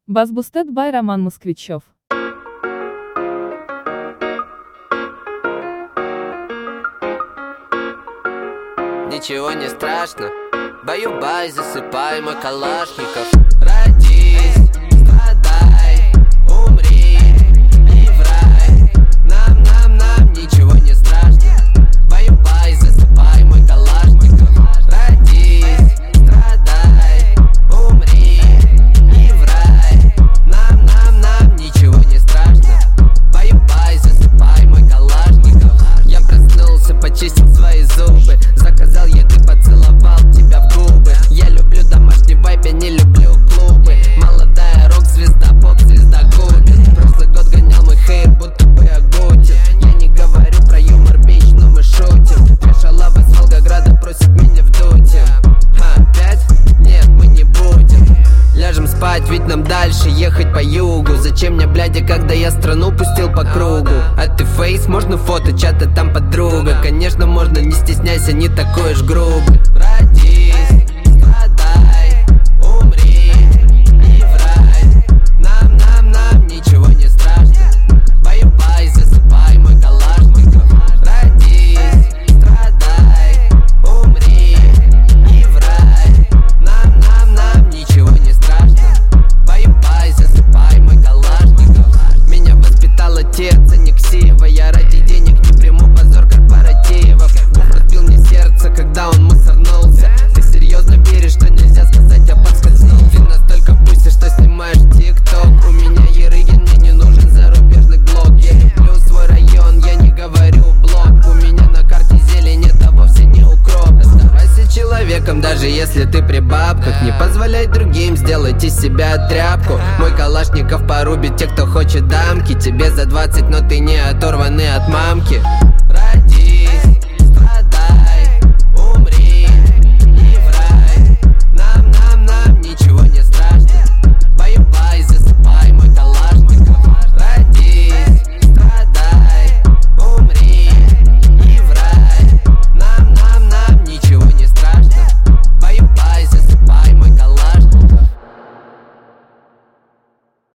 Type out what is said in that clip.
Басбустед by Роман Москвичев. Ничего не страшно, баю-бай, засыпай мой Калашников. Родись, страдай, умри и в рай. Нам ничего не страшно, баю-бай, засыпай мой Калашников. Родись, страдай, умри и в рай. Нам ничего не страшно, баю-бай, засыпай мой Калашников. Я проснулся, почистил свои зубы, заказал еды, поцеловал тебя в губы. Я люблю домашний вайб, я не люблю клубы. Молодая рок-звезда, поп-звезда губит. Прошлый год гонял мой хейт, будто бы Агутин. Я не говорю про юмор бич, но мы шутим. Две шалавы с Волгограда просят меня вдуть им. Опять? Нет, мы не будем. Ляжем спать, ведь нам дальше ехать по югу. Зачем мне, блядя, когда я страну пустил по кругу? А ты фейс, можно фото, чата там подруга. Конечно, можно, не стесняйся, не такой уж грубый. Родись, страдай, умри и в рай. Нам ничего не страшно, баю-бай, засыпай мой Калашников. Родись, страдай, умри и в рай. Нам ничего не страшно, баю-бай, засыпай мой Калашников. Меня воспитал отец, а не ксива. Я ради денег не приму позор корпоративов. Бог разбил мне сердце, когда он мусорнулся. Ты серьезно веришь, что нельзя сказать, я подскользнулся? Ты настолько пустишь, что снимаешь тикток. У меня Ерыгин, мне не нужен зарубежный блог. Я люблю свой район, я не говорю блог. У меня на карте зелень, это вовсе не укроп. Оставайся человеком, даже если ты при бабках. Не позволяй другим сделать из себя тряпку. Мой Калашников порубит тех, кто хочет дамки. Тебе за 20, но ты не оторванный от мамки.